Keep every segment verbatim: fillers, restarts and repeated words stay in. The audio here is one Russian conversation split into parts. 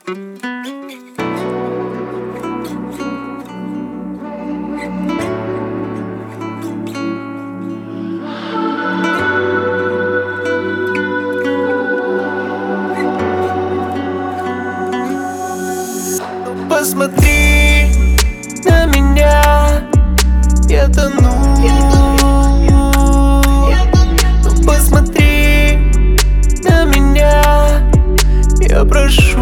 Посмотри на меня, я тону. Ну посмотри на меня, я прошу.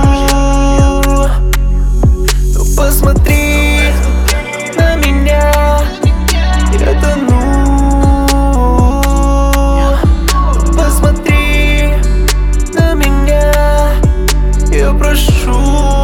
Ну посмотри на меня, я тону. Ну посмотри на меня, я прошу.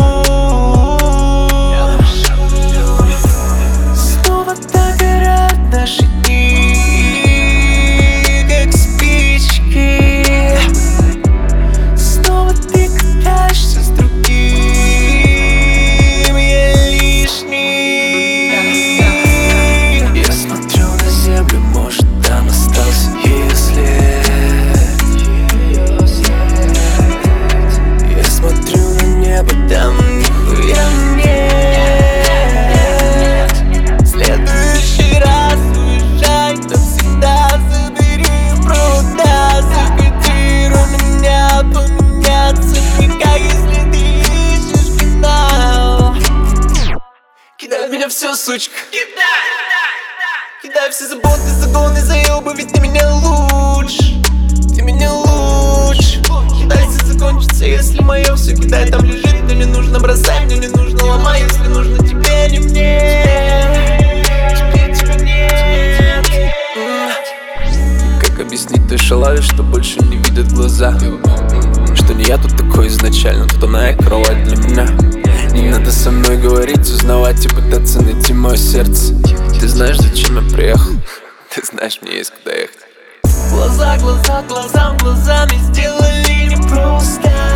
Кидай в меня все, сучка. Кидай, кидай все заботы, загоны, заебы, ведь ты меня лучше. Ты меня лучше. Кидай, все закончится, если мое все. Кидай, там лежит, мне не нужно бросай, мне не нужно ломай, если нужно тебе, не мне. Тебе, тебе нет. Как объяснить той шалаве, что больше не видят глаза? Что не я тут такой изначально, тут она и кровать для меня. Не надо со мной говорить, узнавать и пытаться найти мое сердце. Ты знаешь, зачем я приехал? Ты знаешь, мне есть куда ехать. Глаза, глаза, глазам, глазами сделали непросто.